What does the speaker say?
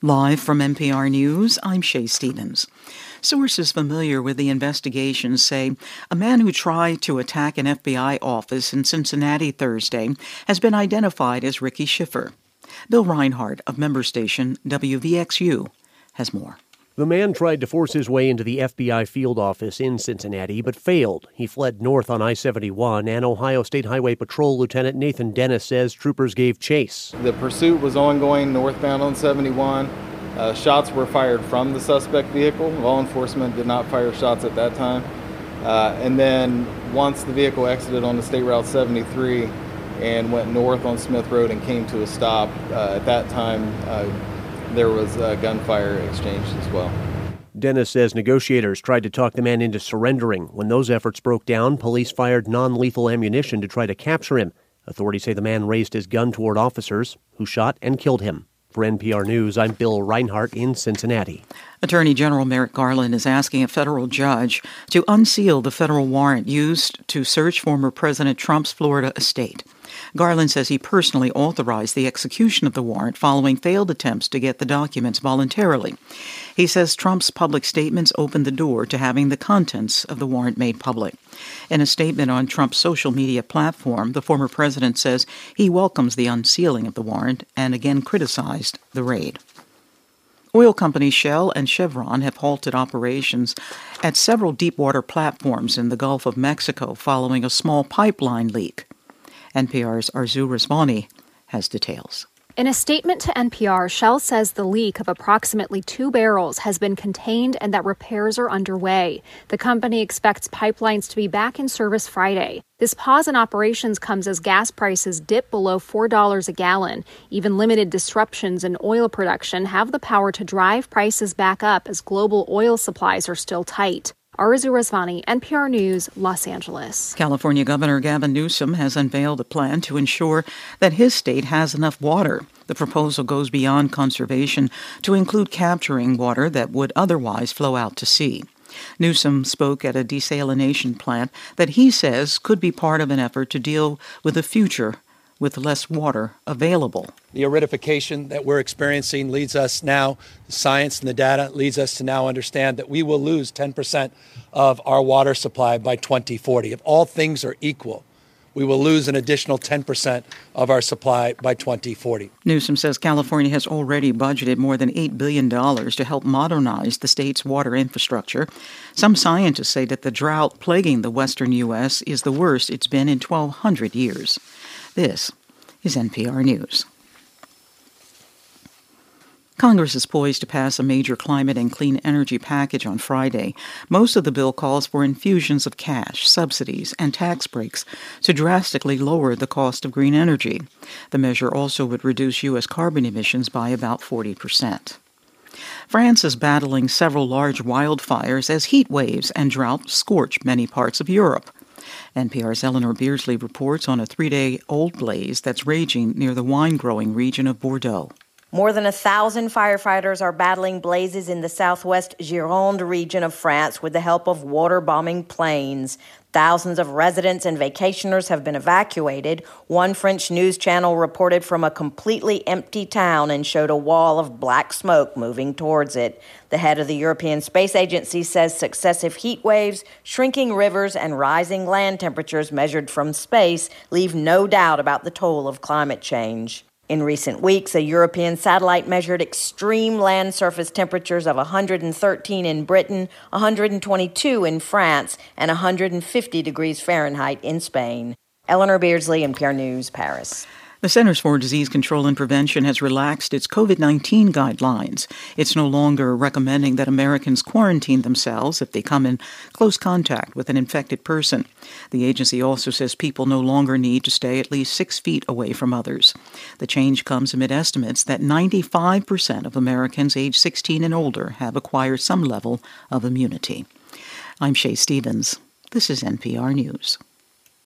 Live from NPR News, I'm Shay Stevens. Sources familiar with the investigation say a man who tried to attack an FBI office in Cincinnati Thursday has been identified as Ricky Schiffer. Bill Reinhart of member station WVXU has more. The man tried to force his way into the FBI field office in Cincinnati, but failed. He fled north on I-71, and Ohio State Highway Patrol Lieutenant Nathan Dennis says troopers gave chase. The pursuit was ongoing northbound on 71. Shots were fired from the suspect vehicle. Law enforcement did not fire shots at that time. And then once the vehicle exited on the State Route 73 and went north on Smith Road and came to a stop, at that time, there was a gunfire exchanged as well. Dennis says negotiators tried to talk the man into surrendering. When those efforts broke down, police fired non-lethal ammunition to try to capture him. Authorities say the man raised his gun toward officers, who shot and killed him. For NPR News, I'm Bill Reinhart in Cincinnati. Attorney General Merrick Garland is asking a federal judge to unseal the federal warrant used to search former President Trump's Florida estate. Garland says he personally authorized the execution of the warrant following failed attempts to get the documents voluntarily. He says Trump's public statements opened the door to having the contents of the warrant made public. In a statement on Trump's social media platform, the former president says he welcomes the unsealing of the warrant and again criticized the raid. Oil companies Shell and Chevron have halted operations at several deepwater platforms in the Gulf of Mexico following a small pipeline leak. NPR's Arzu Resvani has details. In a statement to NPR, Shell says the leak of approximately 2 barrels has been contained and that repairs are underway. The company expects pipelines to be back in service Friday. This pause in operations comes as gas prices dip below $4 a gallon. Even limited disruptions in oil production have the power to drive prices back up as global oil supplies are still tight. Arzu Resvani, NPR News, Los Angeles. California Governor Gavin Newsom has unveiled a plan to ensure that his state has enough water. The proposal goes beyond conservation to include capturing water that would otherwise flow out to sea. Newsom spoke at a desalination plant that he says could be part of an effort to deal with the future with less water available. The aridification that we're experiencing leads us now, the science and the data leads us to now understand that we will lose 10% of our water supply by 2040. If all things are equal, we will lose an additional 10% of our supply by 2040. Newsom says California has already budgeted more than $8 billion to help modernize the state's water infrastructure. Some scientists say that the drought plaguing the western U.S. is the worst it's been in 1,200 years. This is NPR News. Congress is poised to pass a major climate and clean energy package on Friday. Most of the bill calls for infusions of cash, subsidies, and tax breaks to drastically lower the cost of green energy. The measure also would reduce U.S. carbon emissions by about 40%. France is battling several large wildfires as heat waves and drought scorch many parts of Europe. NPR's Eleanor Beardsley reports on a 3-day-old blaze that's raging near the wine-growing region of Bordeaux. More than 1,000 firefighters are battling blazes in the southwest Gironde region of France with the help of water-bombing planes. Thousands of residents and vacationers have been evacuated. One French news channel reported from a completely empty town and showed a wall of black smoke moving towards it. The head of the European Space Agency says successive heat waves, shrinking rivers, and rising land temperatures measured from space leave no doubt about the toll of climate change. In recent weeks, a European satellite measured extreme land surface temperatures of 113 in Britain, 122 in France, and 150 degrees Fahrenheit in Spain. Eleanor Beardsley, NPR News, Paris. The Centers for Disease Control and Prevention has relaxed its COVID-19 guidelines. It's no longer recommending that Americans quarantine themselves if they come in close contact with an infected person. The agency also says people no longer need to stay at least 6 feet away from others. The change comes amid estimates that 95% of Americans age 16 and older have acquired some level of immunity. I'm Shay Stevens. This is NPR News.